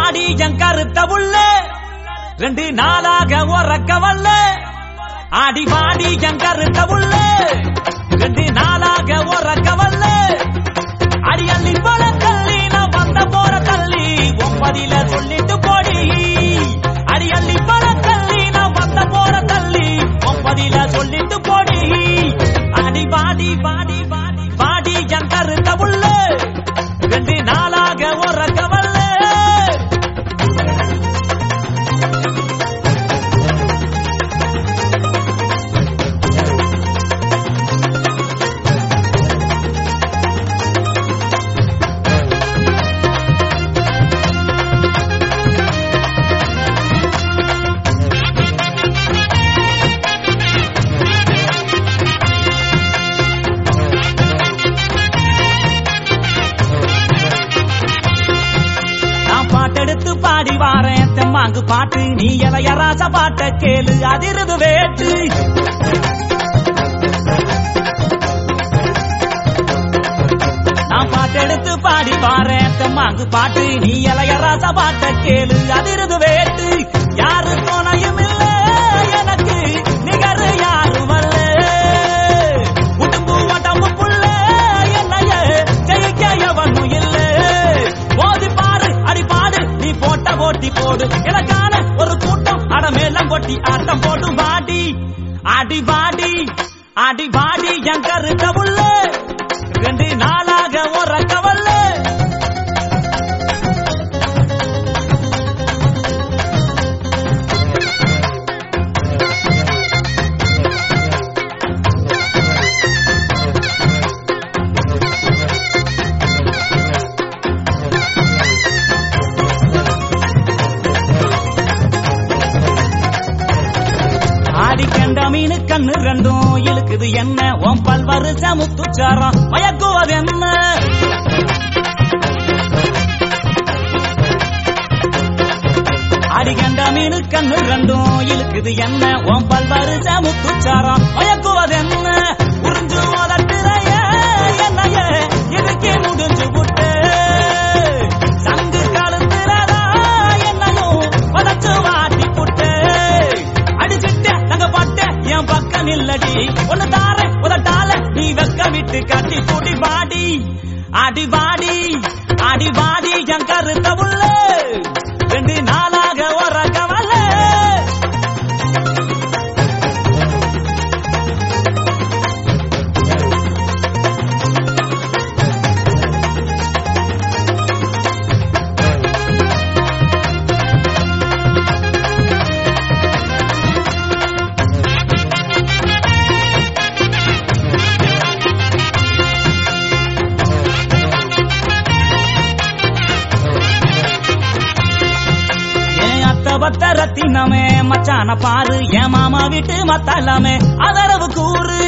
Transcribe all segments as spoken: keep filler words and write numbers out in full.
வாடி என் கருத்த உள்ள ரெண்டு நாளாக உறக்க வல்ல ஆடி வாடி என் கருத்த உள்ள ரெண்டு நாளாக உறக்க வல்ல அடி அள்ளி போல தள்ளி நான் வந்த போற தள்ளி ஒன்பதில சொல்லிட்டு போடி அடி அள்ளி போல தள்ளி நான் வந்த போற தள்ளி ஒன்பதில சொல்லிட்டு போடி அடி வாடி வாடி வாடி வாடி என் கருத்த உள்ள ரெண்டு நாளாக உறக்க வல்ல எடுத்து பாடி வாரேன் தெம்மாங்கு பாட்டு நீ எலைய ராச பாட்ட கேளு அதிருது வேட்டு நான் பாட்டெடுத்து பாடி வாரேன் தெம்மாங்கு பாட்டு நீ எலைய ராச பாட்ட கேளு அதிருது வேட்டு யாரு துணையும் இல்ல எனக்கு நிகரு யாரும் அல்ல உடம்பு உடம்பு புள்ள என்னைய ஜெயிக்க எவனும் இல்ல போதி பாரு அடி பாடு நீ போட்ட போட்டி போடு எனக்கான ஒரு கூட்டம் அடமேலம் கொட்டி ஆட்டம் போட்டு பாடி அடி பாடி அடி பாடி என் கருத்த உள்ள ரெண்டு நாளாக உறக்க வல்ல மீனு கண்ணு ரெண்டும் இழுக்குது என்ன ஓம் பல்வரு சமுத்துச்சாரம் மயக்குவது என்ன அடிகண்ட மீனு கண்ணு ரெண்டும் இழுக்குது என்ன ஓம் பல்வரு சமுத்துச்சாரம் மயக்குவது என்ன உறிஞ்சு ஓதட்டுறைய என்னைய இதுக்கே முடிஞ்சு விட்டு சங்கு காலத்துறதா என்னையும் வதச்சு வாட்டி புட்டு அடிச்சுட்ட தங்க பட்ட என் பக்கம் இல்லடி ஒன்னு தார உதட்டால நீ வெக்க விட்டு கட்டி கூட்டி பாடி அடி பாடி அடி பாடி என் கருத்த உள்ள ரெண்டு நாளாக உறக்க வல்ல ரத்தினமே மச்சான பாரு என் மாமா வீட்டு மத்தலமே அதரவு கூறு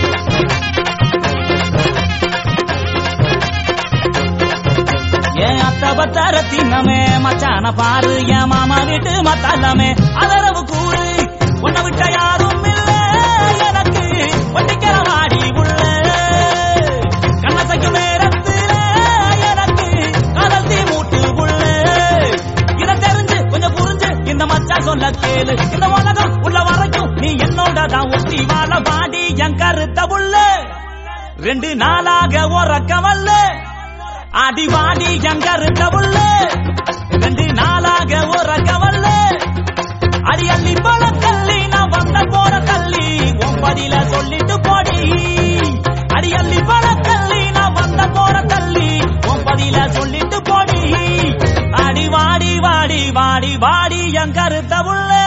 என் அத்த பத்த ரத்தினமே மச்சான பாரு என் மாமா வீட்டு மத்தலமே அதரவு கூறு உன்னை விட்ட யாரும் இல்ல எனக்கு ஒட்டிக்கிற மாடி உள்ள கண்ணசைக்கும் நேரத்தில் எனக்கு கலத்தி மூட்டு உள்ள இதை தெரிஞ்சு கொஞ்சம் புரிஞ்சு இந்த மச்சா சொல்ல கேளு இந்த உலகம் உள்ள வரைக்கும் நீ என்னோட தான் ஒட்டி வாழ பாடி என் கருத்த உள்ள ரெண்டு நாளாக உறக்க வல்ல அடி வாடி என் கருத்த உள்ள ரெண்டு நாளாக உறக்க வல்ல அடி அள்ளி போல தள்ளி நான் வந்த போற தள்ளி ஒன்பதில சொல்லிட்டு போடி அடி அள்ளி போல தள்ளி நான் வந்த போற தள்ளி ஒன்பதில சொல்லிட்டு போடி அடி வாடி வாடி வாடி வாடி என் கருத்த உள்ள